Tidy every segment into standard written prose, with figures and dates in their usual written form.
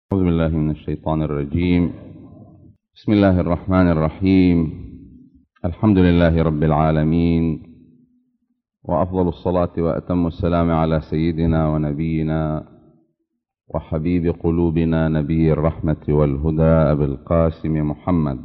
أعوذ بالله من الشيطان الرجيم. بسم الله الرحمن الرحيم. الحمد لله رب العالمين، وأفضل الصلاة وأتم السلام على سيدنا ونبينا وحبيب قلوبنا نبي الرحمة والهدى أبي القاسم محمد.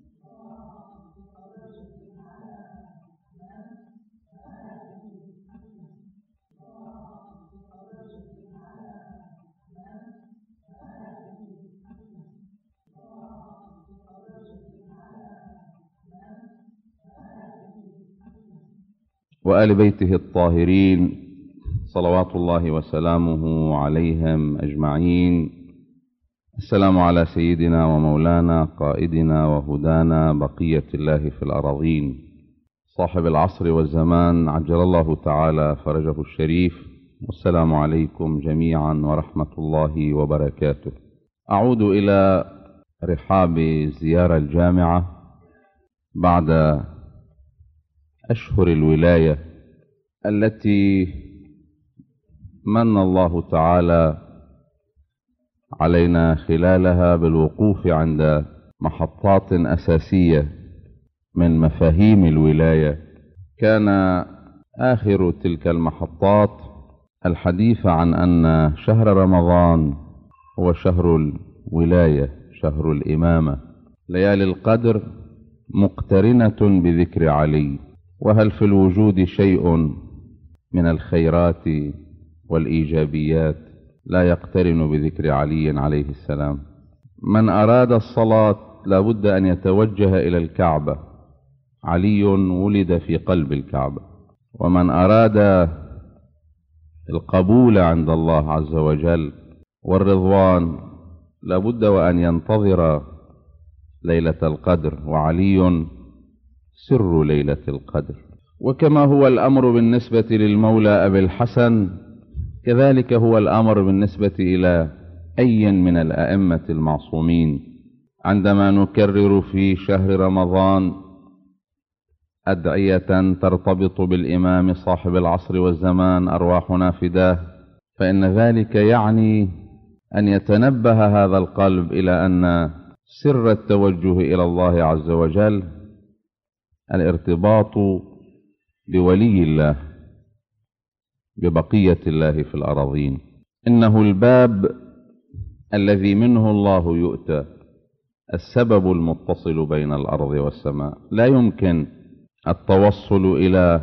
وآل بيته الطاهرين صلوات الله وسلامه عليهم أجمعين. السلام على سيدنا ومولانا قائدنا وهدانا بقية الله في الأراضين، صاحب العصر والزمان عجل الله تعالى فرجه الشريف. والسلام عليكم جميعا ورحمة الله وبركاته. أعود إلى رحاب الزيارة الجامعة بعد أشهر الولاية التي من الله تعالى علينا خلالها بالوقوف عند محطات أساسية من مفاهيم الولاية. كان آخر تلك المحطات الحديث عن أن شهر رمضان هو شهر الولاية، شهر الإمامة، ليالي القدر مقترنة بذكر علي. وهل في الوجود شيء من الخيرات والإيجابيات لا يقترن بذكر علي عليه السلام؟ من أراد الصلاة لا بد أن يتوجه إلى الكعبة، علي ولد في قلب الكعبة. ومن أراد القبول عند الله عز وجل والرضوان لا بد وأن ينتظر ليلة القدر، وعلي سر ليلة القدر. وكما هو الأمر بالنسبة للمولى أبي الحسن، كذلك هو الأمر بالنسبة إلى أي من الأئمة المعصومين. عندما نكرر في شهر رمضان أدعية ترتبط بالإمام صاحب العصر والزمان أرواحنا فداه، فإن ذلك يعني أن يتنبه هذا القلب إلى أن سر التوجه إلى الله عز وجل الارتباط بولي الله، ببقية الله في الأراضين. إنه الباب الذي منه الله يؤتى، السبب المتصل بين الأرض والسماء. لا يمكن التوصل إلى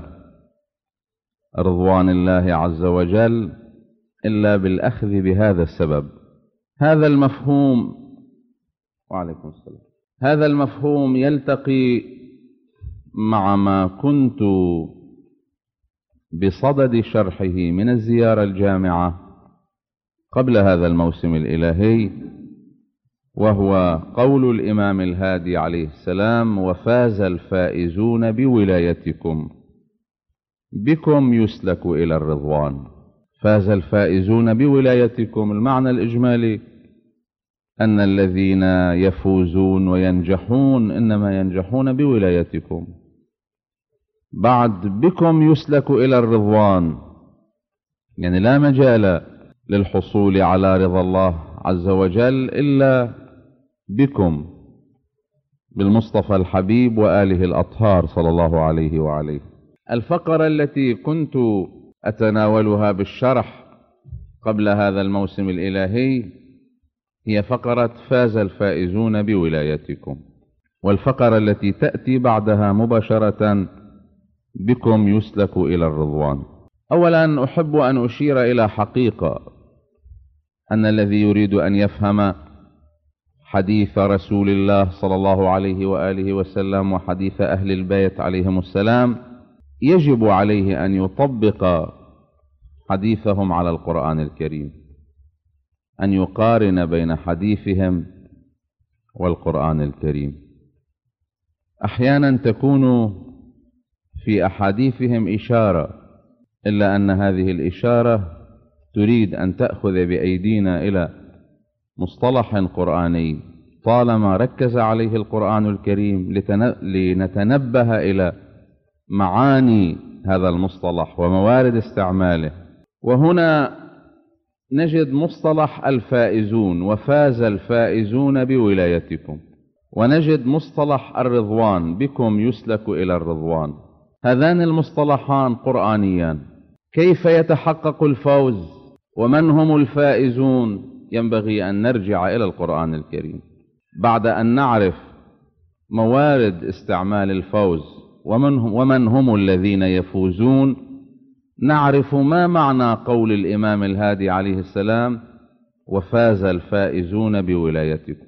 رضوان الله عز وجل إلا بالأخذ بهذا السبب. هذا المفهوم، وعليكم السلام، هذا المفهوم يلتقي مع ما كنت بصدد شرحه من الزيارة الجامعة قبل هذا الموسم الإلهي، وهو قول الإمام الهادي عليه السلام: وفاز الفائزون بولايتكم، بكم يسلك إلى الرضوان. فاز الفائزون بولايتكم، المعنى الإجمالي أن الذين يفوزون وينجحون إنما ينجحون بولايتكم. بعد بكم يسلك إلى الرضوان، يعني لا مجال للحصول على رضا الله عز وجل إلا بكم، بالمصطفى الحبيب وآله الأطهار صلى الله عليه وعليه. الفقرة التي كنت أتناولها بالشرح قبل هذا الموسم الإلهي هي فقرة فاز الفائزون بولايتكم، والفقرة التي تأتي بعدها مباشرة بكم يسلك إلى الرضوان. أولا أحب أن أشير إلى حقيقة، أن الذي يريد أن يفهم حديث رسول الله صلى الله عليه وآله وسلم وحديث أهل البيت عليهم السلام يجب عليه أن يطبق حديثهم على القرآن الكريم، أن يقارن بين حديثهم والقرآن الكريم. أحيانا تكون في أحاديثهم إشارة، إلا أن هذه الإشارة تريد أن تأخذ بأيدينا إلى مصطلح قرآني طالما ركز عليه القرآن الكريم لنتنبه إلى معاني هذا المصطلح وموارد استعماله. وهنا نجد مصطلح الفائزون وفاز الفائزون بولايتكم، ونجد مصطلح الرضوان بكم يسلك إلى الرضوان. هذان المصطلحان قرآنيان. كيف يتحقق الفوز ومن هم الفائزون؟ ينبغي أن نرجع إلى القرآن الكريم. بعد أن نعرف موارد استعمال الفوز ومن هم الذين يفوزون، نعرف ما معنى قول الإمام الهادي عليه السلام: وفاز الفائزون بولايتكم.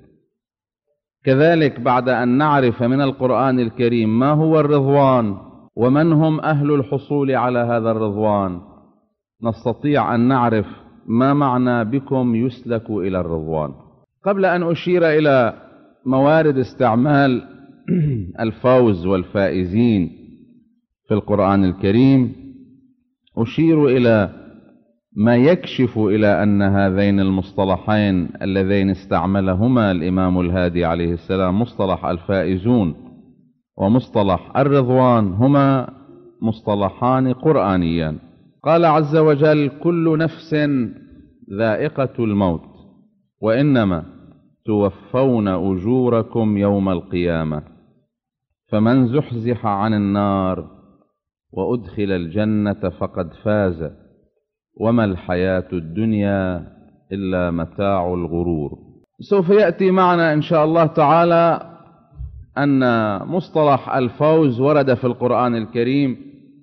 كذلك بعد أن نعرف من القرآن الكريم ما هو الرضوان ومن هم أهل الحصول على هذا الرضوان، نستطيع أن نعرف ما معنى بكم يسلك إلى الرضوان. قبل أن أشير إلى موارد استعمال الفوز والفائزين في القرآن الكريم، أشير إلى ما يكشف إلى أن هذين المصطلحين اللذين استعملهما الإمام الهادي عليه السلام، مصطلح الفائزون ومصطلح الرضوان، هما مصطلحان قرآنيان. قال عز وجل: كل نفس ذائقة الموت وإنما توفون أجوركم يوم القيامة فمن زحزح عن النار وأدخل الجنة فقد فاز وما الحياة الدنيا إلا متاع الغرور. سوف يأتي معنا إن شاء الله تعالى أن مصطلح الفوز ورد في القرآن الكريم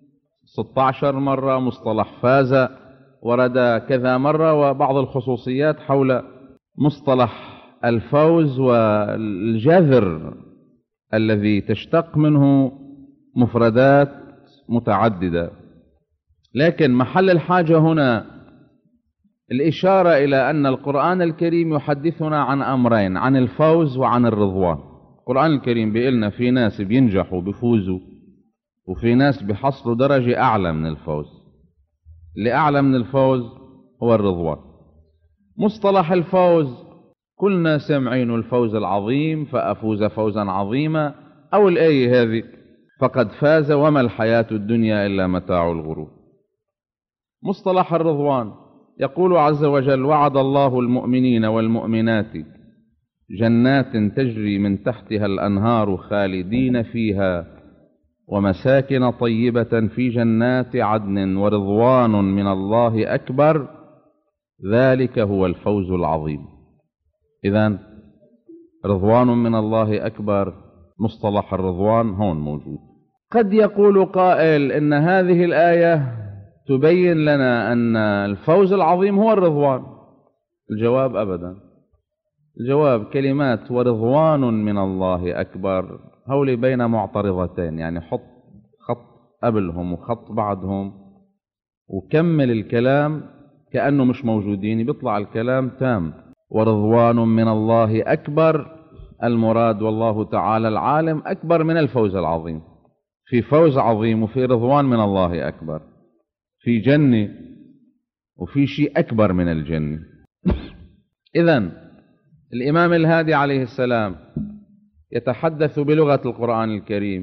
16 مرة، مصطلح فاز ورد كذا مرة، وبعض الخصوصيات حول مصطلح الفوز والجذر الذي تشتق منه مفردات متعددة. لكن محل الحاجة هنا الإشارة إلى أن القرآن الكريم يحدثنا عن أمرين: عن الفوز وعن الرضوان. القرآن الكريم بيقلنا في ناس بينجحوا بيفوزوا، وفي ناس بيحصلوا درجة أعلى من الفوز. اللي أعلى من الفوز هو الرضوان. مصطلح الفوز كلنا سمعين: الفوز العظيم، فأفوز فوزا عظيما، أو الآية هذه: فقد فاز وما الحياة الدنيا إلا متاع الغرور. مصطلح الرضوان يقول عز وجل: وعد الله المؤمنين والمؤمنات جنات تجري من تحتها الأنهار خالدين فيها ومساكن طيبة في جنات عدن ورضوان من الله أكبر ذلك هو الفوز العظيم. إذن رضوان من الله أكبر، مصطلح الرضوان هون موجود. قد يقول قائل إن هذه الآية تبين لنا أن الفوز العظيم هو الرضوان. الجواب: أبدا. الجواب: كلمات ورضوان من الله أكبر هولي بين معترضتين، يعني حط خط قبلهم وخط بعدهم وكمل الكلام كأنه مش موجودين، بيطلع الكلام تام. ورضوان من الله أكبر، المراد والله تعالى العالم أكبر من الفوز العظيم. في فوز عظيم وفي رضوان من الله أكبر، في جنة وفي شيء أكبر من الجنة. إذن الإمام الهادي عليه السلام يتحدث بلغة القرآن الكريم،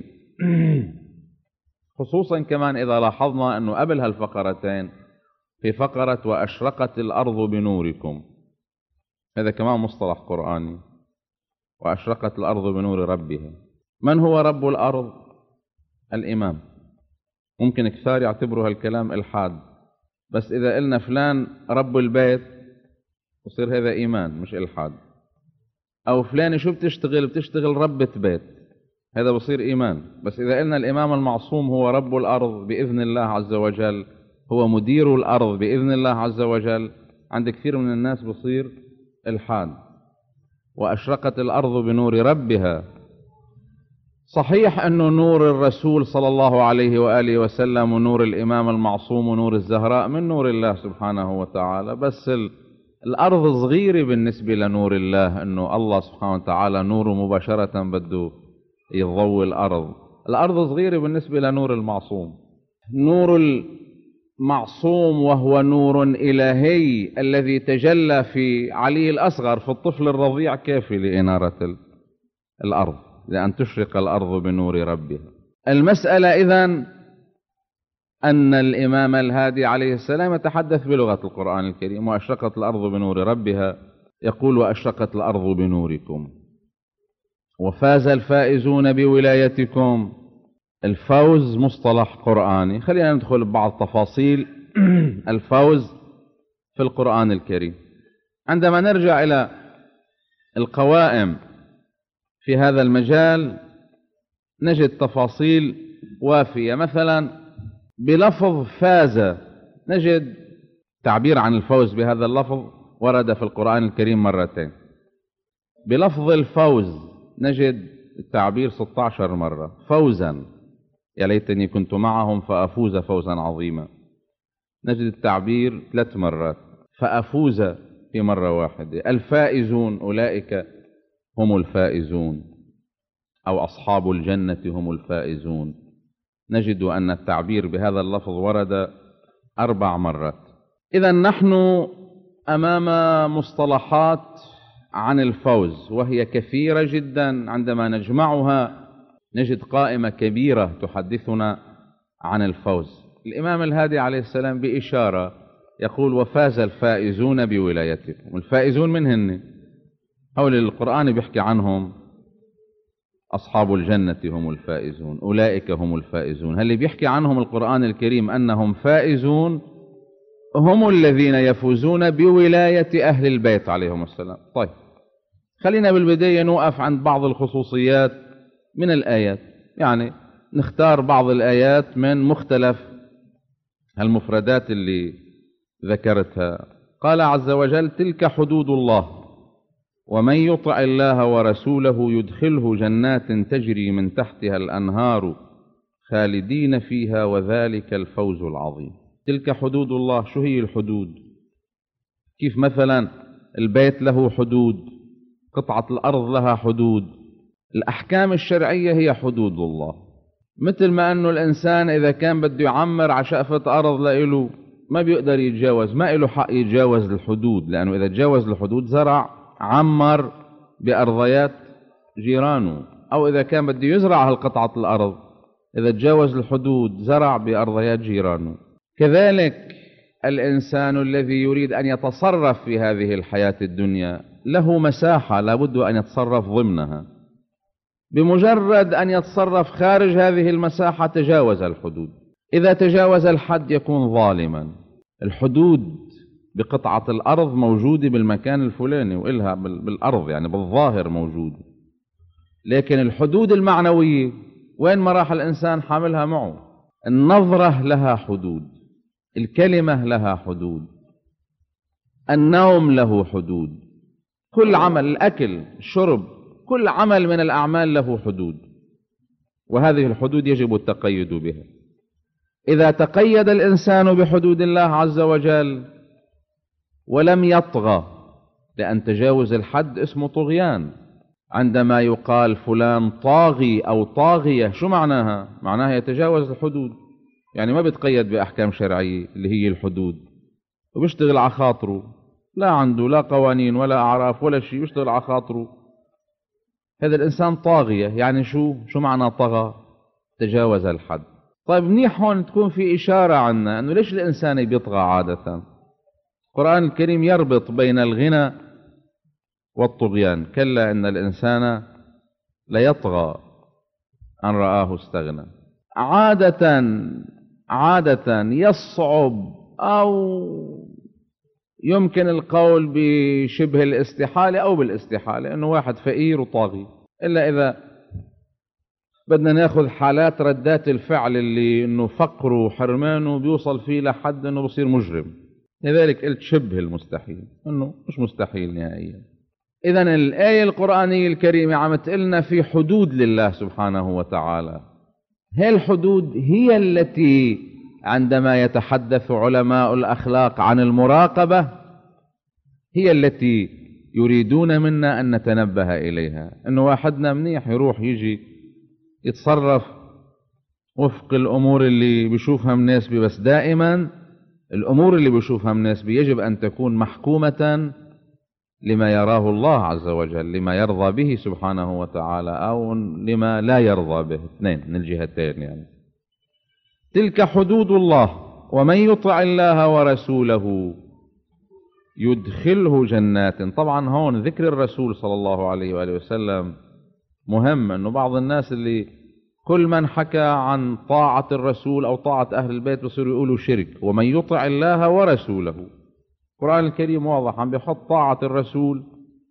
خصوصا كمان إذا لاحظنا أنه قبل هالفقرتين في فقرة وأشرقت الأرض بنوركم، هذا كمان مصطلح قرآني. وأشرقت الأرض بنور ربها. من هو رب الأرض؟ الإمام. ممكن كثار يعتبروا هالكلام إلحاد، بس إذا قلنا فلان رب البيت يصير هذا إيمان مش إلحاد. أو فلان شو بتشتغل؟ بتشتغل ربة بيت، هذا بصير إيمان. بس إذا قلنا الإمام المعصوم هو رب الأرض بإذن الله عز وجل، هو مدير الأرض بإذن الله عز وجل، عند كثير من الناس بصير إلحاد. وأشرقت الأرض بنور ربها. صحيح أنه نور الرسول صلى الله عليه وآله وسلم ونور الإمام المعصوم ونور الزهراء من نور الله سبحانه وتعالى، بس الأرض صغيرة بالنسبة لنور الله، أنه الله سبحانه وتعالى نوره مباشرة بده يضوي الأرض. الأرض صغيرة بالنسبة لنور المعصوم. نور المعصوم وهو نور إلهي الذي تجلى في علي الأصغر في الطفل الرضيع كافي لإنارة الأرض، لأن تشرق الأرض بنور ربها. المسألة إذن أن الإمام الهادي عليه السلام يتحدث بلغة القرآن الكريم: وأشرقت الأرض بنور ربها، يقول: وأشرقت الأرض بنوركم، وفاز الفائزون بولايتكم. الفوز مصطلح قرآني. خلينا ندخل ببعض تفاصيل الفوز في القرآن الكريم. عندما نرجع إلى القوائم في هذا المجال نجد تفاصيل وافية. مثلا بلفظ فاز نجد تعبير عن الفوز بهذا اللفظ ورد في القرآن الكريم مرتين. بلفظ الفوز نجد التعبير 16 مرة. فوزا، يا ليتني كنت معهم فأفوز فوزا عظيما، نجد التعبير 3 مرات. فأفوز في مرة واحدة. الفائزون أولئك هم الفائزون، أو أصحاب الجنة هم الفائزون. نجد أن التعبير بهذا اللفظ ورد 4 مرات. إذا نحن أمام مصطلحات عن الفوز، وهي كثيرة جدا. عندما نجمعها نجد قائمة كبيرة تحدثنا عن الفوز. الإمام الهادي عليه السلام بإشارة يقول: وفاز الفائزون بولايتكم. الفائزون من هن؟ حول القرآن بيحكي عنهم أصحاب الجنة هم الفائزون، أولئك هم الفائزون. هل بيحكي عنهم القرآن الكريم أنهم فائزون؟ هم الذين يفوزون بولاية أهل البيت عليهم السلام. طيب، خلينا بالبداية نوقف عند بعض الخصوصيات من الآيات، يعني نختار بعض الآيات من مختلف المفردات اللي ذكرتها. قال عز وجل: تلك حدود الله ومن يطع الله ورسوله يدخله جنات تجري من تحتها الأنهار خالدين فيها وذلك الفوز العظيم. تلك حدود الله. شو هي الحدود؟ كيف مثلا البيت له حدود، قطعة الأرض لها حدود. الأحكام الشرعية هي حدود الله. مثل ما أنه الإنسان إذا كان بده يعمر على شقفة أرض لإله ما بيقدر يتجاوز، ما إله حق يتجاوز الحدود، لأنه إذا تجاوز الحدود زرع، عمر بأرضيات جيرانه. أو إذا كان بده يزرع هالقطعة الأرض، إذا تجاوز الحدود زرع بأرضيات جيرانه. كذلك الإنسان الذي يريد أن يتصرف في هذه الحياة الدنيا له مساحة لابد أن يتصرف ضمنها. بمجرد أن يتصرف خارج هذه المساحة تجاوز الحدود. إذا تجاوز الحد يكون ظالما. الحدود بقطعة الأرض موجودة بالمكان الفلاني، وإلها بالأرض يعني بالظاهر موجودة، لكن الحدود المعنوية وين ما راح الإنسان حاملها معه. النظرة لها حدود، الكلمة لها حدود، النوم له حدود، كل عمل، الأكل، الشرب، كل عمل من الأعمال له حدود، وهذه الحدود يجب التقيد بها. إذا تقيد الإنسان بحدود الله عز وجل ولم يطغى، لأن تجاوز الحد اسمه طغيان. عندما يقال فلان طاغي أو طاغية، شو معناها؟ معناها يتجاوز الحدود، يعني ما بيتقيد بأحكام شرعية اللي هي الحدود، وبيشتغل على خاطره، لا عنده لا قوانين ولا أعراف ولا شيء، بيشتغل على خاطره. هذا الإنسان طاغية. يعني شو معنى طغى؟ تجاوز الحد. طيب منيح هون تكون في إشارة عنا أنه ليش الإنسان بيطغى عادة. القرآن الكريم يربط بين الغنى والطغيان. كلا إن الإنسان ليطغى أن رآه استغنى. عادة يصعب أو يمكن القول بشبه الاستحالة أو بالاستحالة أنه واحد فقير وطاغي، إلا إذا بدنا ناخذ حالات ردات الفعل اللي أنه فقره وحرمانه بيوصل فيه لحد أنه بصير مجرم. لذلك قلت شبه المستحيل، أنه مش مستحيل نهائيا. إذن الآية القرآنية الكريمة عم تقلنا في حدود لله سبحانه وتعالى. هذه الحدود هي التي عندما يتحدث علماء الأخلاق عن المراقبة هي التي يريدون منا أن نتنبه إليها. أنه واحدنا منيح يروح يجي يتصرف وفق الأمور اللي بيشوفها مناسبة، بس دائما الأمور اللي بيشوفها مناسبة يجب أن تكون محكومة لما يراه الله عز وجل، لما يرضى به سبحانه وتعالى، أو لما لا يرضى به، اثنين من الجهتين يعني. تلك حدود الله ومن يطع الله ورسوله يدخله جنات. طبعا هون ذكر الرسول صلى الله عليه وآله وسلم مهم، أنه بعض الناس اللي كل من حكى عن طاعة الرسول أو طاعة أهل البيت بصيروا يقولوا شرك. ومن يطع الله ورسوله، القرآن الكريم واضح عم بيحط طاعة الرسول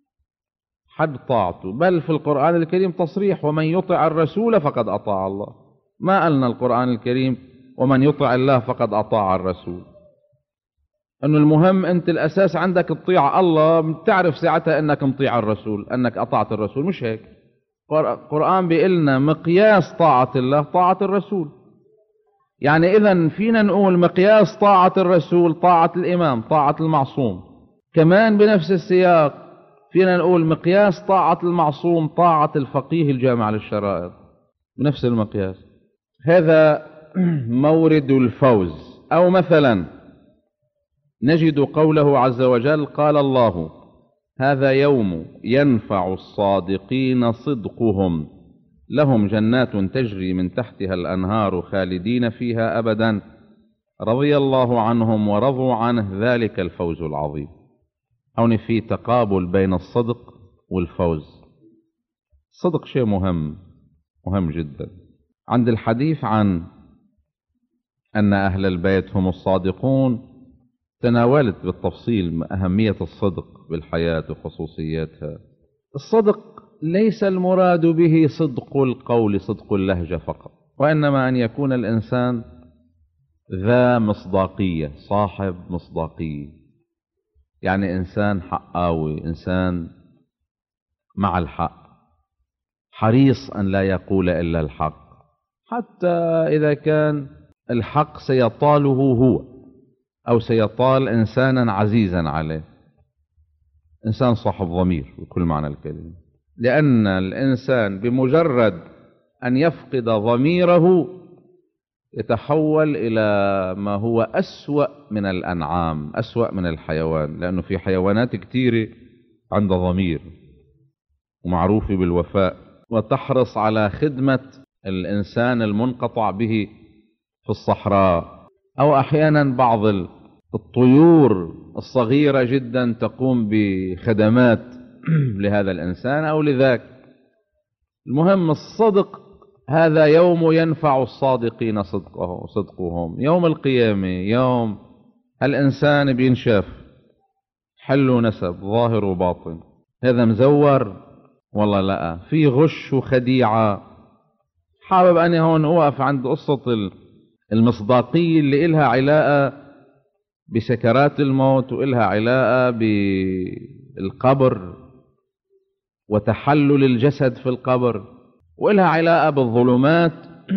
حد طاعته، بل في القرآن الكريم تصريح ومن يطع الرسول فقد أطاع الله. ما قالنا القرآن الكريم ومن يطع الله فقد أطاع الرسول. أنه المهم أنت الأساس عندك تطيع الله، بتعرف ساعتها أنك مطيع الرسول، أنك أطعت الرسول، مش هيك؟ القرآن بيقلنا مقياس طاعة الله طاعة الرسول. يعني إذن فينا نقول مقياس طاعة الرسول طاعة الإمام، طاعة المعصوم. كمان بنفس السياق فينا نقول مقياس طاعة المعصوم طاعة الفقيه الجامع للشرائع، بنفس المقياس. هذا مورد الفوز. أو مثلا نجد قوله عز وجل قال الله هذا يوم ينفع الصادقين صدقهم لهم جنات تجري من تحتها الأنهار خالدين فيها أبدا رضي الله عنهم ورضوا عنه ذلك الفوز العظيم. هون في تقابل بين الصدق والفوز. الصدق شيء مهم جدا. عند الحديث عن أن أهل البيت هم الصادقون تناولت بالتفصيل أهمية الصدق بالحياة وخصوصياتها. الصدق ليس المراد به صدق القول صدق اللهجة فقط، وإنما أن يكون الإنسان ذا مصداقية، صاحب مصداقية، يعني إنسان حقاوي، إنسان مع الحق، حريص أن لا يقول إلا الحق، حتى إذا كان الحق سيطاله هو أو سيطال إنسانا عزيزا عليه. إنسان صاحب ضمير بكل معنى الكلمة، لأن الإنسان بمجرد أن يفقد ضميره يتحول إلى ما هو أسوأ من الأنعام، أسوأ من الحيوان، لأنه في حيوانات كثيرة عندها ضمير ومعروفة بالوفاء وتحرص على خدمة الإنسان المنقطع به في الصحراء، أو أحيانا بعض الطيور الصغيرة جدا تقوم بخدمات لهذا الإنسان أو لذاك. المهم الصدق هذا يوم ينفع الصادقين صدقهم، يوم القيامة، يوم الإنسان بينشاف حل ونسب ظاهر وباطن، هذا مزور والله لا، في غش وخديعة. حابب أني هون أوقف عند قصة المصداقية اللي إلها علاقة بسكرات الموت وإلها علاقة بالقبر وتحلل الجسد في القبر، وإلها علاقة بالظلمات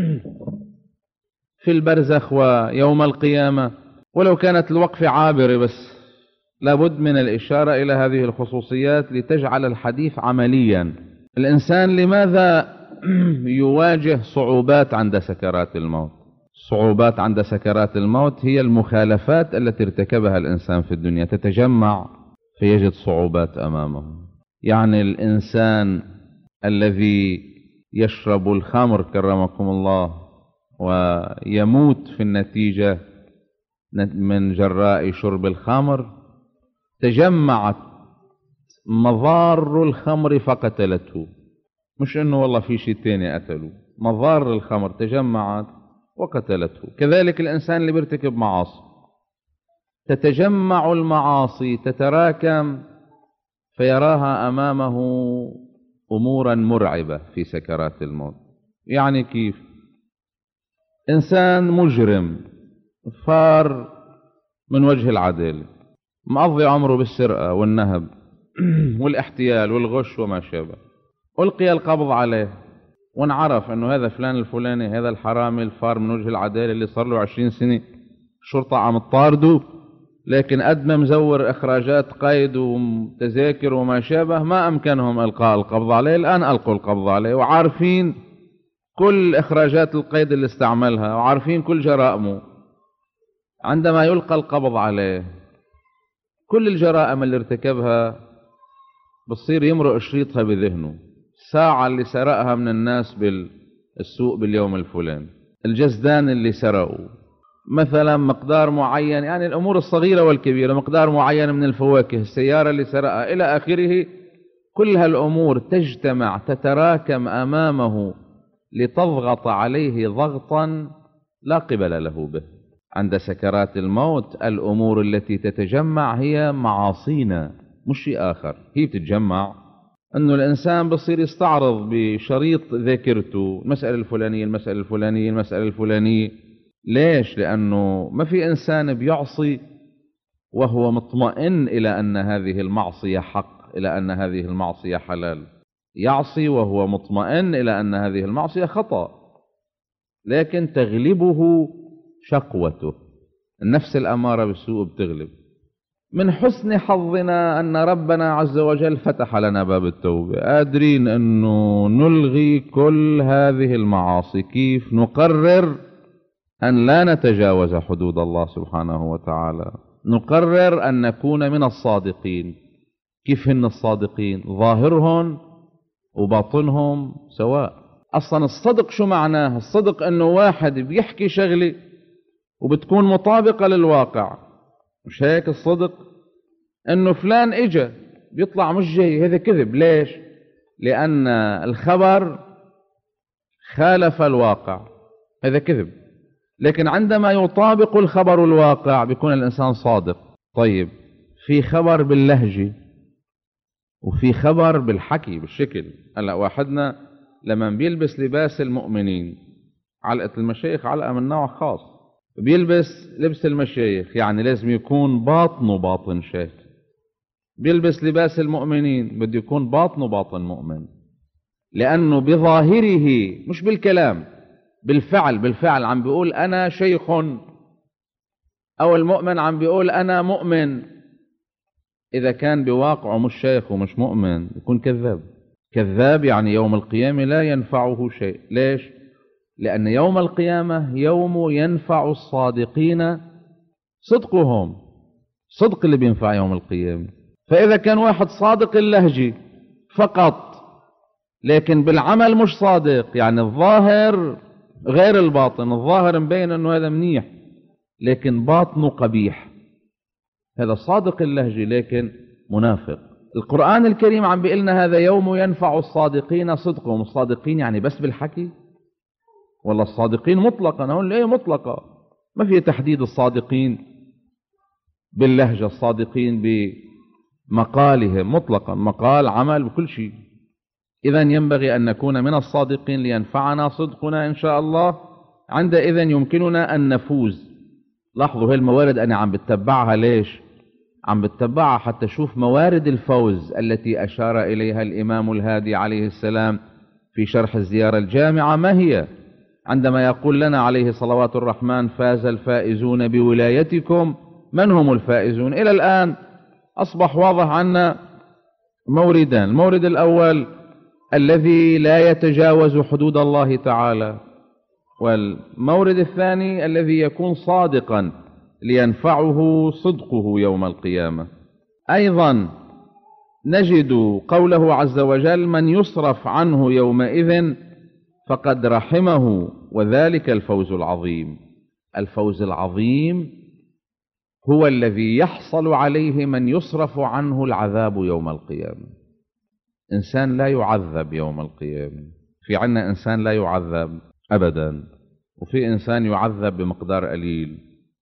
في البرزخ ويوم القيامة. ولو كانت الوقفة عابرة بس لابد من الإشارة إلى هذه الخصوصيات لتجعل الحديث عمليا. الإنسان لماذا يواجه صعوبات عند سكرات الموت؟ صعوبات عند سكرات الموت هي المخالفات التي ارتكبها الإنسان في الدنيا تتجمع فيجد صعوبات أمامه. يعني الإنسان الذي يشرب الخمر كرمكم الله ويموت في النتيجة من جراء شرب الخمر، تجمعت مضار الخمر فقتلته، مش انه والله في شيء تاني قتله، مضار الخمر تجمعت وقتلته. كذلك الإنسان اللي بيرتكب معاصي تتجمع المعاصي تتراكم فيراها أمامه أمورا مرعبة في سكرات الموت. يعني كيف؟ إنسان مجرم فار من وجه العدالة، مقضي عمره بالسرقة والنهب والاحتيال والغش وما شابه، ألقي القبض عليه ونعرف أنه هذا فلان الفلاني، هذا الحرامي الفار من وجه العدالة اللي صار له 20 سنة الشرطة عم تطارده، لكن قد ما مزور إخراجات قيد وتذاكر وما شابه ما أمكنهم إلقاء القبض عليه. الآن ألقوا القبض عليه وعارفين كل إخراجات القيد اللي استعملها وعارفين كل جرائمه. عندما يلقى القبض عليه كل الجرائم اللي ارتكبها بصير يمرق شريطها بذهنه، الساعة اللي سرقها من الناس بالسوق باليوم الفلاني، الجزدان اللي سرقوا مثلا مقدار معين، يعني الأمور الصغيرة والكبيرة، مقدار معين من الفواكه، السيارة اللي سرقها إلى آخره. كل هالأمور تجتمع تتراكم أمامه لتضغط عليه ضغطا لا قبل له به. عند سكرات الموت الأمور التي تتجمع هي معاصينا، مش شيء آخر. هي بتتجمع أنه الإنسان بصير يستعرض بشريط ذاكرته المسألة الفلانية المسألة الفلانية المسألة الفلانية. ليش؟ لأنه ما في إنسان بيعصي وهو مطمئن إلى أن هذه المعصية حق، إلى أن هذه المعصية حلال. يعصي وهو مطمئن إلى أن هذه المعصية خطأ، لكن تغلبه شقوته، النفس الأمارة بالسوء بتغلب. من حسن حظنا أن ربنا عز وجل فتح لنا باب التوبة، قادرين أنه نلغي كل هذه المعاصي. كيف؟ نقرر أن لا نتجاوز حدود الله سبحانه وتعالى، نقرر أن نكون من الصادقين. كيف هن الصادقين؟ ظاهرهم وباطنهم سواء. أصلا الصدق شو معناه؟ الصدق أنه واحد بيحكي شغلة وبتكون مطابقة للواقع، مش هيك الصدق؟ أنه فلان إجا بيطلع مش جاي، هذا كذب. ليش؟ لأن الخبر خالف الواقع، هذا كذب. لكن عندما يطابق الخبر الواقع بيكون الإنسان صادق. طيب، في خبر باللهجة وفي خبر بالحكي بالشكل. هلا واحدنا لما بيلبس لباس المؤمنين، علقة المشايخ علقة من نوع خاص، بيلبس لبس المشايخ يعني لازم يكون باطنه باطن شيخ. بيلبس لباس المؤمنين بده يكون باطنه باطن مؤمن، لأنه بظاهره مش بالكلام، بالفعل عم بيقول أنا شيخ، أو المؤمن عم بيقول أنا مؤمن. إذا كان بواقعه مش شيخ ومش مؤمن يكون كذاب. كذاب يعني يوم القيامة لا ينفعه شيء. ليش؟ لأن يوم القيامة يوم ينفع الصادقين صدقهم، صدق اللي بينفع يوم القيامة. فإذا كان واحد صادق اللهجة فقط لكن بالعمل مش صادق، يعني الظاهر غير الباطن، الظاهر مبين أنه هذا منيح لكن باطنه قبيح، هذا صادق اللهجة لكن منافق. القرآن الكريم عم بيقلنا هذا يوم ينفع الصادقين صدقهم. الصادقين يعني بس بالحكي ولا الصادقين مطلقا؟ هون ليه مطلقة؟ ما في تحديد. الصادقين باللهجة، الصادقين بمقالهم مطلقا، مقال عمل بكل شيء. إذا ينبغي أن نكون من الصادقين لينفعنا صدقنا إن شاء الله. عندئذ يمكننا أن نفوز. لاحظوا هاي الموارد أنا عم بتبعها. ليش عم بتبعها؟ حتى شوف موارد الفوز التي أشار إليها الإمام الهادي عليه السلام في شرح الزيارة الجامعة. ما هي؟ عندما يقول لنا عليه صلوات الرحمن فاز الفائزون بولايتكم. من هم الفائزون؟ إلى الآن أصبح واضح عنا موردان. المورد الأول الذي لا يتجاوز حدود الله تعالى، والمورد الثاني الذي يكون صادقا لينفعه صدقه يوم القيامة. أيضا نجد قوله عز وجل من يصرف عنه يومئذ فقد رحمه وذلك الفوز العظيم. الفوز العظيم هو الذي يحصل عليه من يصرف عنه العذاب يوم القيامة. إنسان لا يعذب يوم القيامة. في عنا إنسان لا يعذب أبدا، وفي إنسان يعذب بمقدار قليل،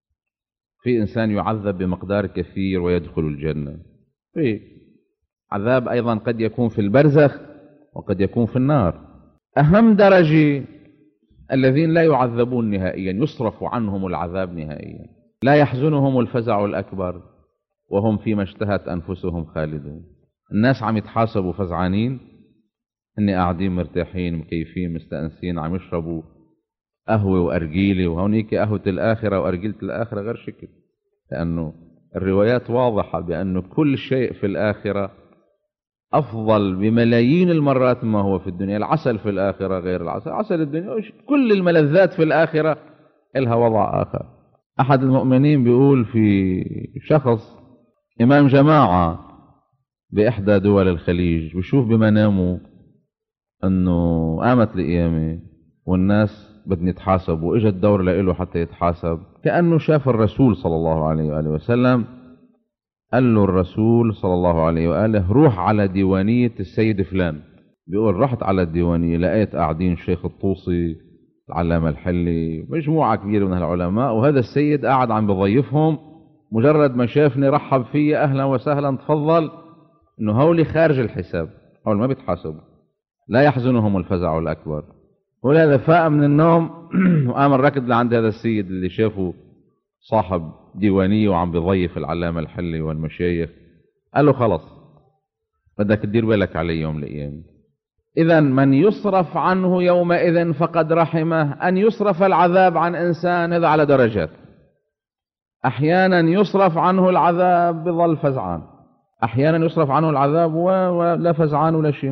في إنسان يعذب بمقدار كثير ويدخل الجنة. في عذاب أيضا قد يكون في البرزخ وقد يكون في النار. أهم درجة الذين لا يعذبون نهائيا، يصرف عنهم العذاب نهائيا، لا يحزنهم الفزع الأكبر وهم فيما اشتهت أنفسهم خالدون. الناس عم يتحاسبوا فزعانين، هن قاعدين مرتاحين مكيفين مستأنسين عم يشربوا قهوة وأرجيلة، وهونيك قهوة الآخرة وأرجيلة الآخرة غير شكل، لأنه الروايات واضحة بأنه كل شيء في الآخرة أفضل بملايين المرات ما هو في الدنيا. العسل في الآخرة غير العسل، عسل الدنيا، كل الملذات في الآخرة إلها وضع آخر. أحد المؤمنين بيقول في شخص إمام جماعة بإحدى دول الخليج، بشوف بمنامه أنه قامت القيامة والناس بدني اتحاسب، واجا الدور لإله حتى يتحاسب. كأنه شاف الرسول صلى الله عليه وآله وسلم، قال له الرسول صلى الله عليه وآله روح على ديوانية السيد فلان. بيقول رحت على الديوانية لقيت قاعدين الشيخ الطوسي، العلامة الحلي، مجموعة كبيرة من العلماء، وهذا السيد قاعد عم بضيفهم. مجرد ما شافني رحب فيي، أهلا وسهلا تفضل، إنه هولي خارج الحساب، هول ما بيتحاسبوا، لا يحزنهم الفزع الأكبر. ولهذا فاق من النوم وقام ركض لعند هذا السيد اللي شافه صاحب ديوانية وعم بضيف العلامة الحلي والمشايخ. قال له خلص بدك تدير بالك علي يوم الأيام. إذا من يصرف عنه يومئذ فقد رحمه. أن يصرف العذاب عن إنسان هذا على درجات. أحيانا يصرف عنه العذاب بظل فزعان، أحيانا يصرف عنه العذاب ولا فزعان ولا شيء،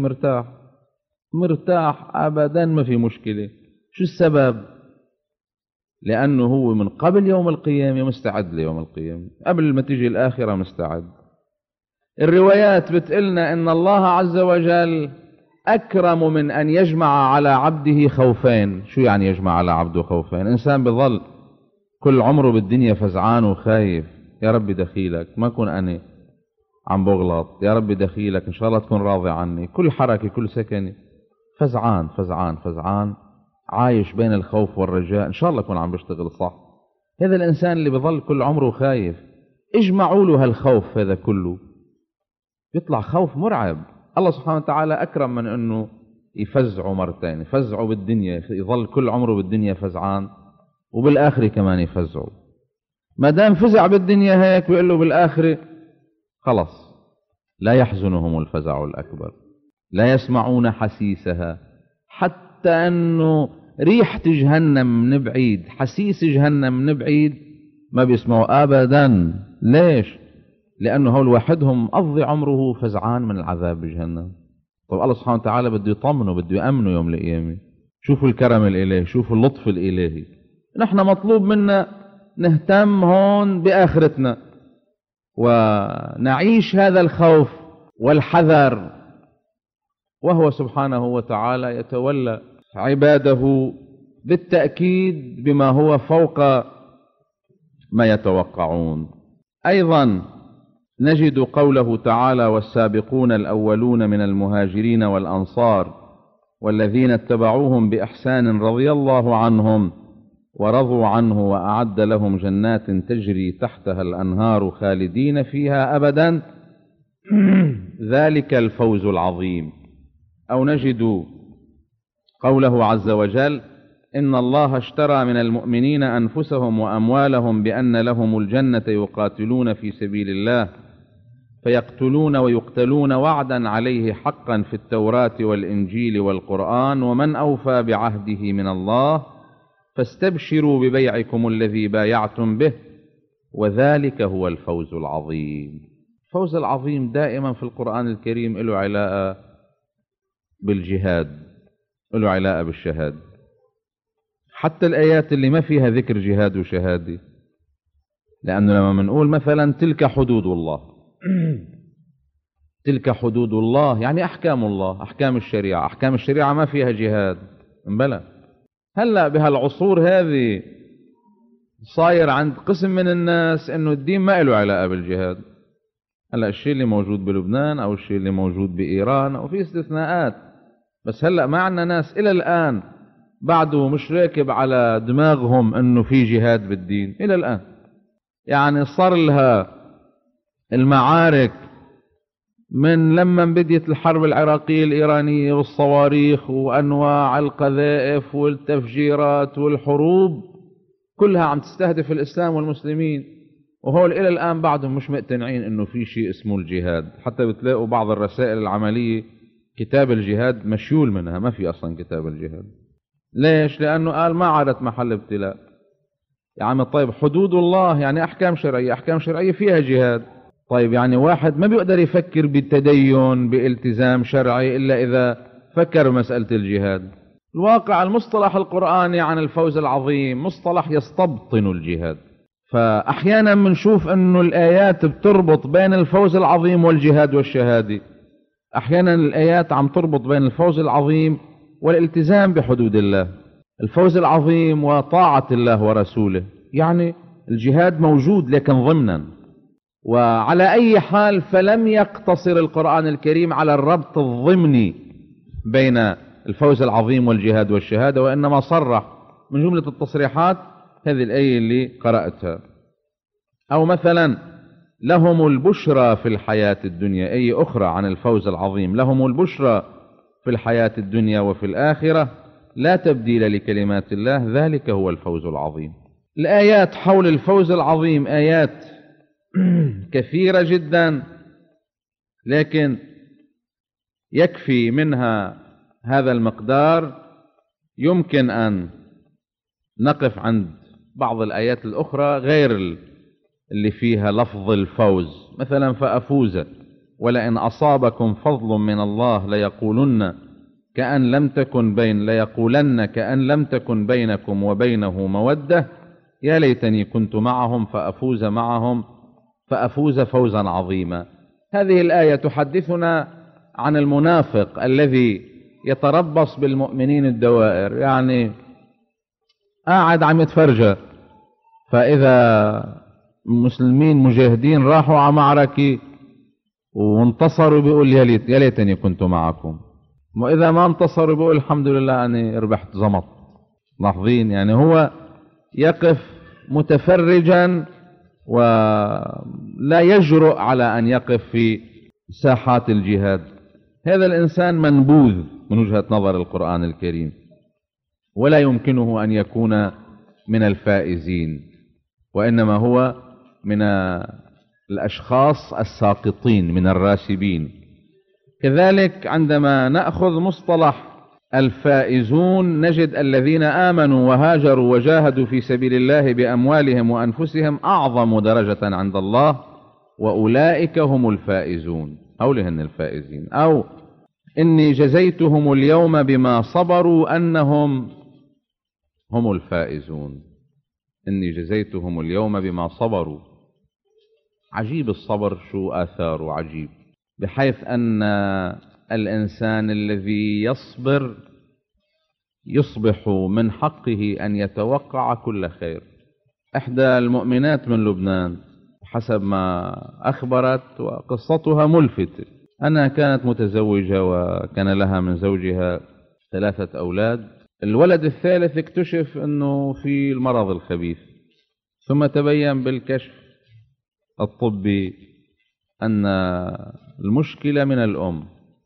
مرتاح أبدا، ما في مشكلة. شو السبب؟ لأنه هو من قبل يوم القيامة مستعد ليوم القيامة، قبل ما تيجي الآخرة مستعد. الروايات بتقلنا إن الله عز وجل أكرم من أن يجمع على عبده خوفين. شو يعني يجمع على عبده خوفين؟ إنسان بظل كل عمره بالدنيا فزعان وخايف، يا ربي دخيلك ما كون أنا عم بغلط، يا ربي دخيلك إن شاء الله تكون راضي عني، كل حركة كل سكنة فزعان فزعان فزعان، عايش بين الخوف والرجاء، إن شاء الله يكون عم بيشتغل صح. هذا الإنسان اللي بظل كل عمره خايف، اجمعوا له هالخوف هذا كله، يطلع خوف مرعب. الله سبحانه وتعالى أكرم من أنه يفزعوا مرتين، يفزعوا بالدنيا، يظل كل عمره بالدنيا فزعان، وبالآخرة كمان يفزعوا. ما دام فزع بالدنيا هيك، بيقول له بالآخرة خلص لا يحزنهم الفزع الأكبر، لا يسمعون حسيسها. حتى أنه ريحة جهنم من بعيد، حسيس جهنم من بعيد ما بيسمعوا أبدا. ليش؟ لأنه هول وحدهم قضي عمره فزعان من العذاب بجهنم. طب الله سبحانه وتعالى بده يطمنه، بده يأمنه يوم القيامة. شوفوا الكرم الإلهي، شوفوا اللطف الإلهي. نحن مطلوب منا نهتم هون بآخرتنا ونعيش هذا الخوف والحذر، وهو سبحانه وتعالى يتولى عباده بالتأكيد بما هو فوق ما يتوقعون. أيضا نجد قوله تعالى: والسابقون الأولون من المهاجرين والأنصار والذين اتبعوهم بإحسان رضي الله عنهم ورضوا عنه وأعد لهم جنات تجري تحتها الأنهار خالدين فيها أبدا ذلك الفوز العظيم. أو نجد قوله عز وجل: إن الله اشترى من المؤمنين أنفسهم وأموالهم بأن لهم الجنة يقاتلون في سبيل الله فيقتلون ويقتلون وعدا عليه حقا في التوراة والإنجيل والقرآن ومن أوفى بعهده من الله فاستبشروا ببيعكم الذي بايعتم به وذلك هو الفوز العظيم. الفوز العظيم دائما في القرآن الكريم له علاقة بالجهاد، له علاقة بالشهادة. حتى الآيات اللي ما فيها ذكر جهاد وشهادة، لأنه لما منقول مثلا تلك حدود الله تلك حدود الله يعني أحكام الله، أحكام الشريعة. أحكام الشريعة ما فيها جهاد، بلى. هلأ بهالعصور هذه صاير عند قسم من الناس إنه الدين ما له علاقة بالجهاد. هلأ الشيء اللي موجود بلبنان أو الشيء اللي موجود بإيران، أو في استثناءات، بس هلأ ما عندنا ناس إلى الآن بعده مش راكب على دماغهم إنه في جهاد بالدين إلى الآن. يعني صار لها المعارك من لما بديت الحرب العراقية الإيرانية والصواريخ وأنواع القذائف والتفجيرات والحروب كلها عم تستهدف الإسلام والمسلمين، وهول إلى الآن بعدهم مش مقتنعين إنه في شيء اسمه الجهاد. حتى بتلاقوا بعض الرسائل العملية كتاب الجهاد مشيول منها، ما في أصلا كتاب الجهاد. ليش؟ لأنه قال ما عادت محل ابتلاء. يعني طيب حدود الله يعني أحكام شرعية، أحكام شرعية فيها جهاد. طيب يعني واحد ما بيقدر يفكر بالتدين بالتزام شرعي إلا إذا فكر مسألة الجهاد. الواقع المصطلح القرآني عن الفوز العظيم مصطلح يستبطن الجهاد. فأحيانا بنشوف أنه الآيات بتربط بين الفوز العظيم والجهاد والشهادة، أحيانا الآيات عم تربط بين الفوز العظيم والالتزام بحدود الله. الفوز العظيم وطاعة الله ورسوله، يعني الجهاد موجود لكن ضمنا. وعلى أي حال فلم يقتصر القرآن الكريم على الربط الضمني بين الفوز العظيم والجهاد والشهادة، وإنما صرح من جملة التصريحات هذه الآية اللي قرأتها. أو مثلا لهم البشرى في الحياة الدنيا، آية أخرى عن الفوز العظيم، لهم البشرى في الحياة الدنيا وفي الآخرة لا تبديل لكلمات الله ذلك هو الفوز العظيم. الآيات حول الفوز العظيم آيات كثيرة جدا، لكن يكفي منها هذا المقدار. يمكن أن نقف عند بعض الآيات الأخرى غير اللي فيها لفظ الفوز، مثلا فأفوز ولئن أصابكم فضل من الله ليقولن كأن لم تكن بينكم وبينه مودة يا ليتني كنت معهم فأفوز فوزا عظيما. هذه الآية تحدثنا عن المنافق الذي يتربص بالمؤمنين الدوائر، يعني قاعد عم يتفرجى، فإذا المسلمين مجاهدين راحوا على معركة وانتصروا بيقول يا ليتني كنت معكم، وإذا ما انتصروا بيقول الحمد لله أني ربحت زمط. لاحظين؟ يعني هو يقف متفرجا ولا يجرؤ على أن يقف في ساحات الجهاد. هذا الإنسان منبوذ من وجهة نظر القرآن الكريم، ولا يمكنه أن يكون من الفائزين، وإنما هو من الأشخاص الساقطين، من الراسبين. كذلك عندما نأخذ مصطلح الفائزون نجد الذين آمنوا وهاجروا وجاهدوا في سبيل الله بأموالهم وأنفسهم أعظم درجة عند الله وأولئك هم الفائزون، هؤلاء الفائزين. أو إني جزيتهم اليوم بما صبروا أنهم هم الفائزون، إني جزيتهم اليوم بما صبروا. عجيب الصبر، شو آثاره عجيب، بحيث أن الإنسان الذي يصبر يصبح من حقه أن يتوقع كل خير. إحدى المؤمنات من لبنان حسب ما أخبرت، وقصتها ملفتة، أنها كانت متزوجة وكان لها من زوجها 3 أولاد. الولد الثالث اكتشف أنه في المرض الخبيث، ثم تبين بالكشف الطبي أن المشكلة من الأم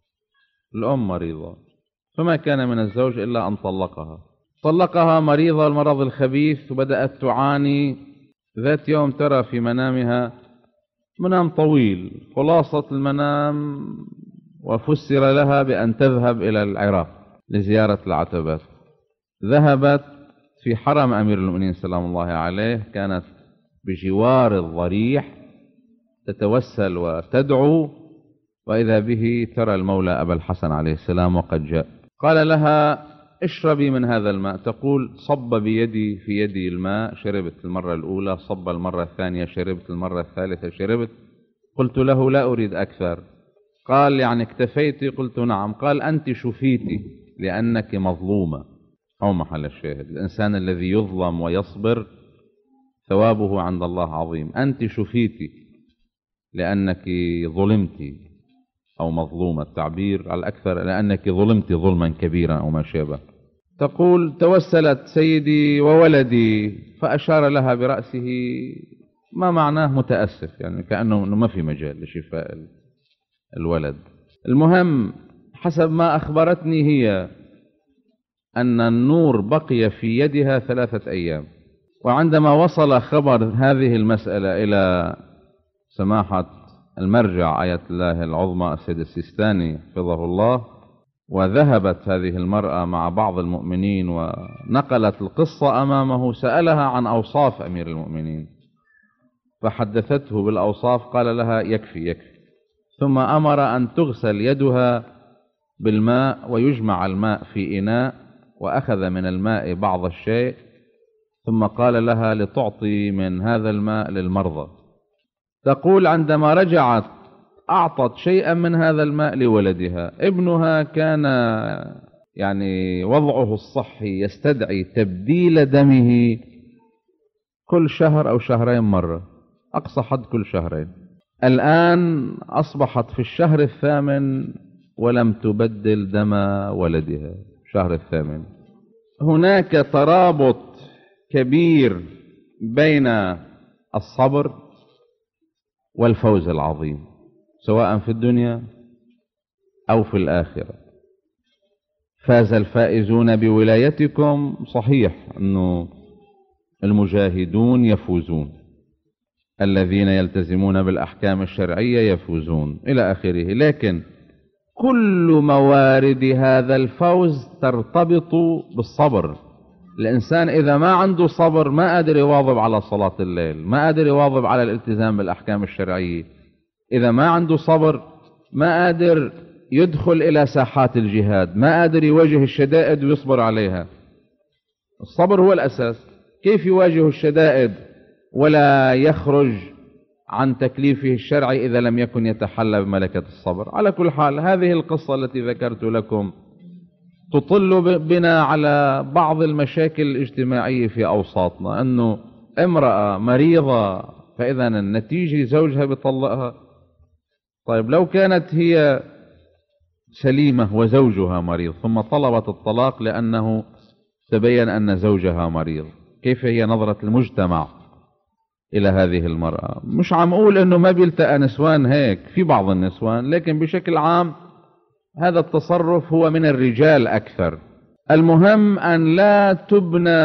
مريضة، فما كان من الزوج إلا أن طلقها مريضة المرض الخبيث، وبدأت تعاني. ذات يوم ترى في منامها منام طويل، خلاصة المنام وفسر لها بأن تذهب إلى العراق لزيارة العتبات. ذهبت في حرم أمير المؤمنين سلام الله عليه، كانت بجوار الضريح تتوسل وتدعو، وإذا به ترى المولى أبا الحسن عليه السلام وقد جاء. قال لها اشربي من هذا الماء. تقول صب بيدي في يدي الماء، شربت المرة الأولى، صب المرة الثانية، شربت المرة الثالثة، شربت. قلت له لا أريد أكثر. قال يعني اكتفيت؟ قلت نعم. قال أنت شفيتي لأنك مظلومة. أو محل الشاهد، الإنسان الذي يظلم ويصبر ثوابه عند الله عظيم. أنت شفيتي لأنك ظلمتي، أو مظلومة، التعبير على الأكثر لأنك ظلمت ظلما كبيرا أو ما شابه. تقول توسلت سيدي وولدي، فأشار لها برأسه ما معناه متأسف، يعني كأنه ما في مجال لشفاء الولد. المهم حسب ما أخبرتني هي أن النور بقي في يدها 3 أيام. وعندما وصل خبر هذه المسألة إلى سماحة المرجع آية الله العظمى السيد السيستاني حفظه الله، وذهبت هذه المرأة مع بعض المؤمنين ونقلت القصة أمامه، سألها عن أوصاف أمير المؤمنين فحدثته بالأوصاف، قال لها يكفي. ثم أمر أن تغسل يدها بالماء ويجمع الماء في إناء، وأخذ من الماء بعض الشيء، ثم قال لها لتعطي من هذا الماء للمرضى. تقول عندما رجعت أعطت شيئا من هذا الماء لولدها. ابنها كان يعني وضعه الصحي يستدعي تبديل دمه كل شهر أو شهرين مرة، أقصى حد كل شهرين. الآن أصبحت في الشهر الثامن ولم تبدل دم ولدها، الشهر الثامن. هناك ترابط كبير بين الصبر والفوز العظيم سواء في الدنيا أو في الآخرة. فاز الفائزون بولايتكم، صحيح أنه المجاهدون يفوزون، الذين يلتزمون بالأحكام الشرعية يفوزون إلى آخره، لكن كل موارد هذا الفوز ترتبط بالصبر. الإنسان إذا ما عنده صبر ما قادر يواظب على صلاة الليل، ما قادر يواظب على الالتزام بالأحكام الشرعية. إذا ما عنده صبر ما قادر يدخل إلى ساحات الجهاد، ما قادر يواجه الشدائد ويصبر عليها. الصبر هو الأساس. كيف يواجه الشدائد ولا يخرج عن تكليفه الشرعي إذا لم يكن يتحلى بملكة الصبر؟ على كل حال، هذه القصة التي ذكرت لكم تطل بنا على بعض المشاكل الاجتماعية في أوساطنا، أنه امرأة مريضة فإذا النتيجة زوجها بيطلقها. طيب لو كانت هي سليمة وزوجها مريض ثم طلبت الطلاق لأنه تبين أن زوجها مريض، كيف هي نظرة المجتمع إلى هذه المرأة؟ مش عم أقول أنه ما بيلتقى نسوان هيك، في بعض النسوان، لكن بشكل عام هذا التصرف هو من الرجال أكثر. المهم أن لا تبنى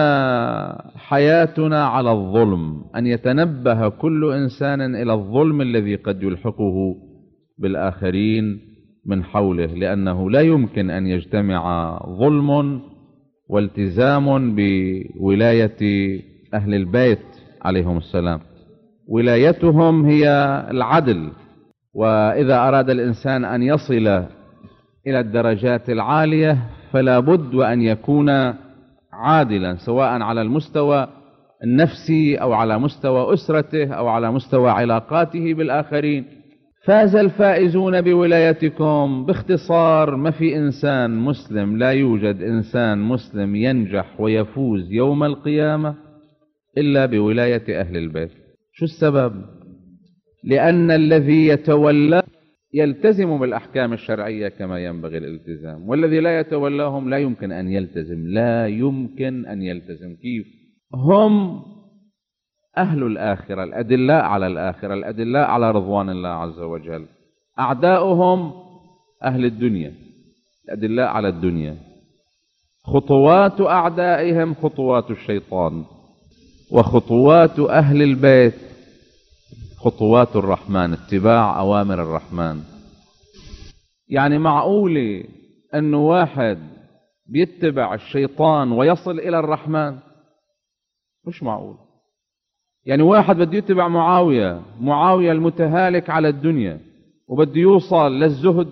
حياتنا على الظلم، أن يتنبه كل إنسان إلى الظلم الذي قد يلحقه بالآخرين من حوله، لأنه لا يمكن أن يجتمع ظلم والتزام بولاية أهل البيت عليهم السلام. ولايتهم هي العدل، وإذا أراد الإنسان أن يصل إلى الدرجات العالية فلا بد وأن يكون عادلا، سواء على المستوى النفسي أو على مستوى أسرته أو على مستوى علاقاته بالآخرين. فاز الفائزون بولايتكم. باختصار، ما في إنسان مسلم، لا يوجد إنسان مسلم ينجح ويفوز يوم القيامة إلا بولاية أهل البيت. شو السبب؟ لأن الذي يتولى يلتزم بالأحكام الشرعية كما ينبغي الالتزام، والذي لا يتولاهم لا يمكن أن يلتزم، لا يمكن أن يلتزم. كيف؟ هم أهل الآخرة، الأدلاء على الآخرة، الأدلاء على رضوان الله عز وجل. أعداؤهم أهل الدنيا، الأدلاء على الدنيا. خطوات أعدائهم خطوات الشيطان، وخطوات أهل البيت خطوات الرحمن، اتباع أوامر الرحمن. يعني معقولة أنه واحد بيتبع الشيطان ويصل إلى الرحمن؟ مش معقول. يعني واحد بده يتبع معاوية المتهالك على الدنيا وبده يوصل للزهد،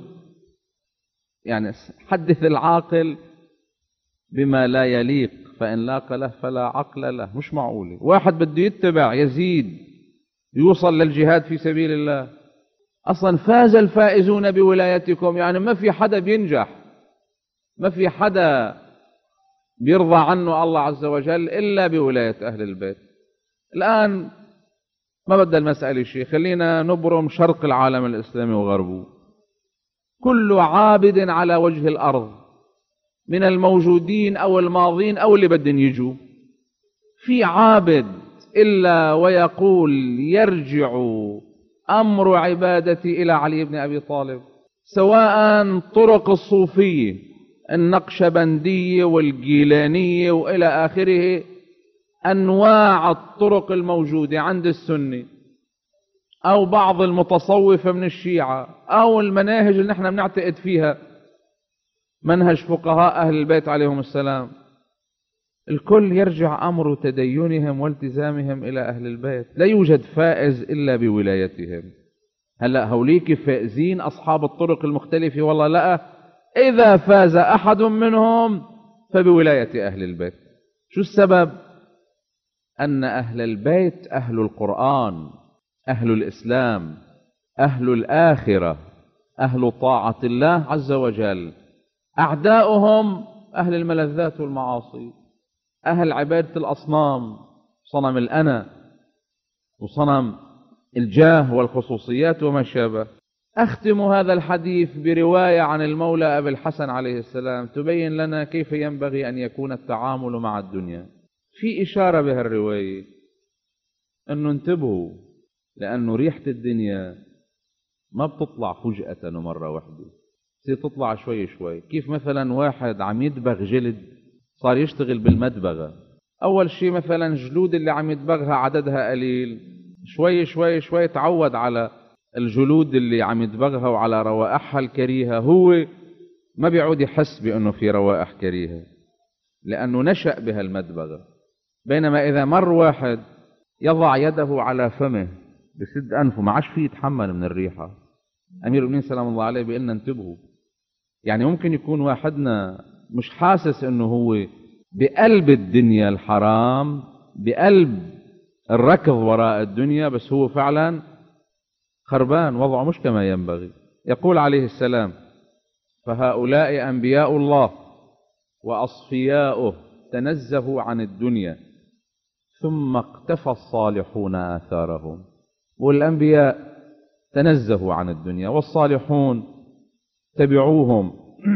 يعني حدث العاقل بما لا يليق، فإن لاق له فلا عقل له. مش معقولة. واحد بده يتبع يزيد يوصل للجهاد في سبيل الله. أصلا فاز الفائزون بولايتكم، يعني ما في حدا بينجح، ما في حدا بيرضى عنه الله عز وجل إلا بولاية أهل البيت. الآن ما بدأ المسألة شيء، خلينا نبرم شرق العالم الإسلامي وغربه. كل عابد على وجه الأرض من الموجودين أو الماضين أو اللي بدهم يجوا، في عابد إلا ويقول يرجع أمر عبادتي إلى علي بن أبي طالب، سواء طرق الصوفية النقشبندية والجيلانية وإلى آخره، أنواع الطرق الموجودة عند السنة، أو بعض المتصوفة من الشيعة، أو المناهج اللي نحن بنعتقد فيها منهج فقهاء أهل البيت عليهم السلام. الكل يرجع أمر تدينهم والتزامهم إلى أهل البيت. لا يوجد فائز إلا بولايتهم. هلأ هوليك فائزين أصحاب الطرق المختلفة؟ والله لا، إذا فاز أحد منهم فبولاية أهل البيت. شو السبب؟ أن أهل البيت أهل القرآن، أهل الإسلام، أهل الآخرة، أهل طاعة الله عز وجل. أعداؤهم أهل الملذات والمعاصي، أهل عبادة الأصنام، صنم الأنا وصنم الجاه والخصوصيات وما شابه. أختم هذا الحديث برواية عن المولى أبي الحسن عليه السلام تبين لنا كيف ينبغي أن يكون التعامل مع الدنيا. في إشارة بها الرواية أنه انتبهوا، لأنه ريحة الدنيا ما بتطلع فجأة ومرة واحدة، تصير تطلع شوي شوي. كيف مثلا واحد عم يدبغ جلد، صار يشتغل بالمدبغة، أول شيء مثلا جلود اللي عم يدبغها عددها قليل، شوي شوي شوي تعود على الجلود اللي عم يدبغها وعلى روائحها الكريهة، هو ما بيعود يحس بأنه في روائح كريهة لأنه نشأ بها المدبغة. بينما إذا مر واحد يضع يده على فمه بسد أنفه ما عادش فيه يتحمل من الريحة، أمير المؤمنين سلام الله عليه بيقولنا انتبهوا. يعني ممكن يكون واحدنا مش حاسس أنه هو بقلب الدنيا الحرام، بقلب الركض وراء الدنيا، بس هو فعلا خربان، وضعه مش كما ينبغي. يقول عليه السلام: فهؤلاء أنبياء الله وأصفياؤه تنزهوا عن الدنيا ثم اقتفى الصالحون آثارهم. والأنبياء تنزهوا عن الدنيا والصالحون تبعوهم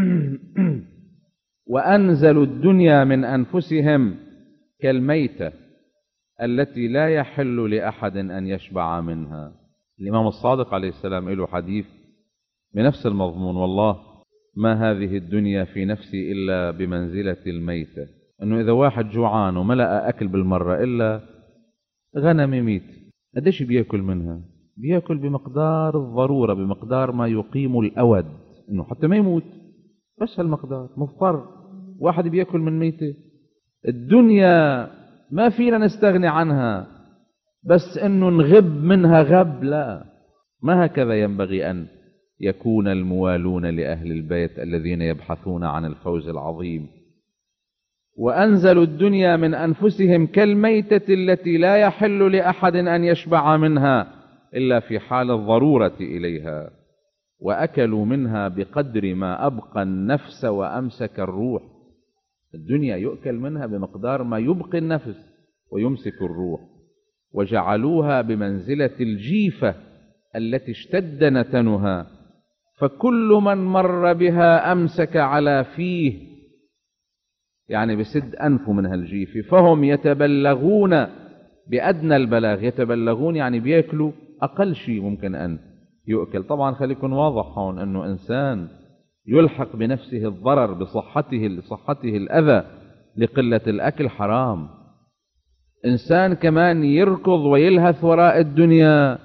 وأنزلوا الدنيا من أنفسهم كالميتة التي لا يحل لأحد أن يشبع منها. الإمام الصادق عليه السلام له حديث بنفس المضمون: والله ما هذه الدنيا في نفسي إلا بمنزلة الميتة. أنه إذا واحد جوعان وملأ أكل بالمرة إلا غنم ميت، قديش بيأكل منها؟ بيأكل بمقدار الضرورة، بمقدار ما يقيم الأود، أنه حتى ما يموت، بس هالمقدار مضطر. واحد بيأكل من ميتة. الدنيا ما فينا نستغني عنها، بس أنه نغب منها غب، لا، ما هكذا ينبغي أن يكون الموالون لأهل البيت الذين يبحثون عن الفوز العظيم. وأنزلوا الدنيا من أنفسهم كالميتة التي لا يحل لأحد أن يشبع منها إلا في حال الضرورة إليها، وأكلوا منها بقدر ما أبقى النفس وأمسك الروح. الدنيا يؤكل منها بمقدار ما يبقي النفس ويمسك الروح. وجعلوها بمنزلة الجيفة التي اشتد نتنها، فكل من مر بها أمسك على فيه، يعني بسد أنفه من هالجيفة. فهم يتبلغون بأدنى البلاغ، يتبلغون يعني بيأكلوا أقل شيء ممكن أن يؤكل. طبعا خليكن واضح هون أنه إنسان يلحق بنفسه الضرر بصحته الأذى لقلة الأكل حرام. إنسان كمان يركض ويلهث وراء الدنيا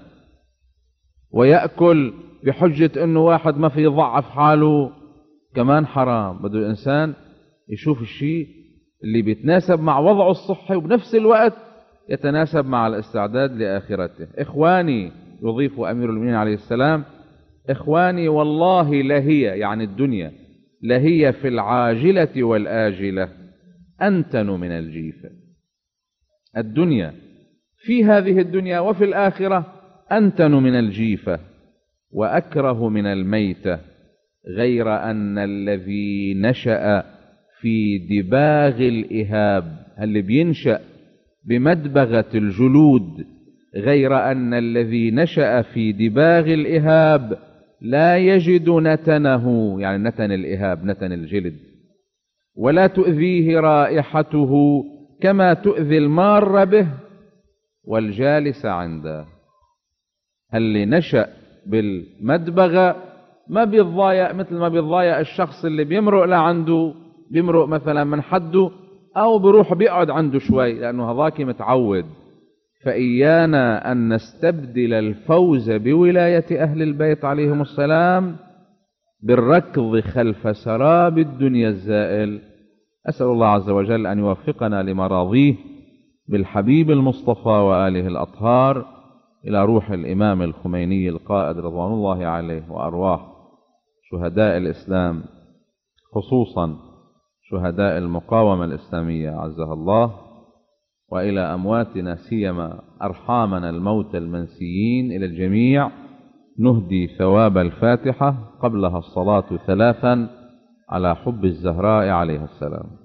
ويأكل بحجة أنه واحد ما في يضعف حاله كمان حرام. بده الإنسان يشوف الشيء اللي بيتناسب مع وضعه الصحي وبنفس الوقت يتناسب مع الاستعداد لآخرته. إخواني، يضيف أمير المؤمنين عليه السلام: إخواني والله لهي، يعني الدنيا، لهي في العاجلة والآجلة أنتن من الجيفة. الدنيا في هذه الدنيا وفي الآخرة أنتن من الجيفة وأكره من الميتة، غير أن الذي نشأ في دباغ الإهاب، اللي بينشأ بمدبغة الجلود، غير أن الذي نشأ في دباغ الإهاب لا يجد نتنه، يعني نتن الإهاب نتن الجلد، ولا تؤذيه رائحته كما تؤذي المار به والجالس عنده. اللي نشأ بالمدبغة ما بيتضايق مثل ما بيتضايق الشخص اللي بيمرق لعنده، بيمرق مثلا من حده أو بيروح بيقعد عنده شوي، لأنه هذاك متعود. فإيانا أن نستبدل الفوز بولاية أهل البيت عليهم السلام بالركض خلف سراب الدنيا الزائل. أسأل الله عز وجل أن يوفقنا لمراضيه بالحبيب المصطفى وآله الأطهار، إلى روح الإمام الخميني القائد رضوان الله عليه، وأرواح شهداء الإسلام، خصوصا شهداء المقاومة الإسلامية عزها الله، وإلى أمواتنا سيما أرحامنا الموتى المنسيين. إلى الجميع نهدي ثواب الفاتحة قبلها الصلاة 3 على حب الزهراء عليها السلام.